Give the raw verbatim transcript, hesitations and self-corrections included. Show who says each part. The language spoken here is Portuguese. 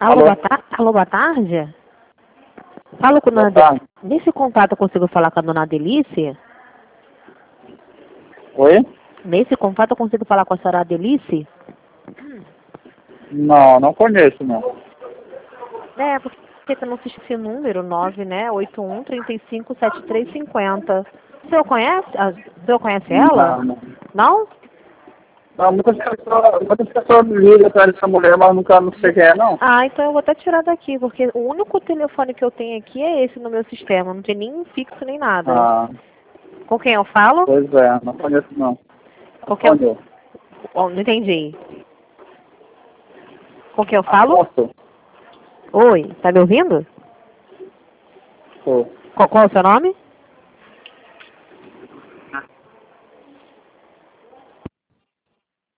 Speaker 1: Alô,
Speaker 2: Alô?
Speaker 1: boa, ta Alô, boa tarde? Falo com a
Speaker 2: Boa
Speaker 1: dona
Speaker 2: tarde.
Speaker 1: De... Nesse contato eu consigo falar com a dona Delice?
Speaker 2: Oi?
Speaker 1: Nesse contato eu consigo falar com a senhora Delice?
Speaker 2: Não, não conheço, não.
Speaker 1: É, porque eu não assisti esse número, nove, né? oito um, trinta e cinco, setenta e três, cinquenta. O senhor conhece? a- O senhor conhece ela?
Speaker 2: Não, não.
Speaker 1: Não?
Speaker 2: Não, muitas pessoas, muitas pessoas me ligam para essa mulher, mas nunca não sei quem é, não.
Speaker 1: Ah, então eu vou até tirar daqui, porque o único telefone que eu tenho aqui é esse no meu sistema. Não tem nem fixo nem nada.
Speaker 2: Ah,
Speaker 1: Com quem eu falo?
Speaker 2: pois é, não conheço, não.
Speaker 1: Com quem eu...
Speaker 2: Onde?
Speaker 1: Oh, não entendi. Com quem eu falo?
Speaker 2: Afonso?
Speaker 1: Oi, tá me ouvindo?
Speaker 2: Sou.
Speaker 1: Qual, qual é o seu nome?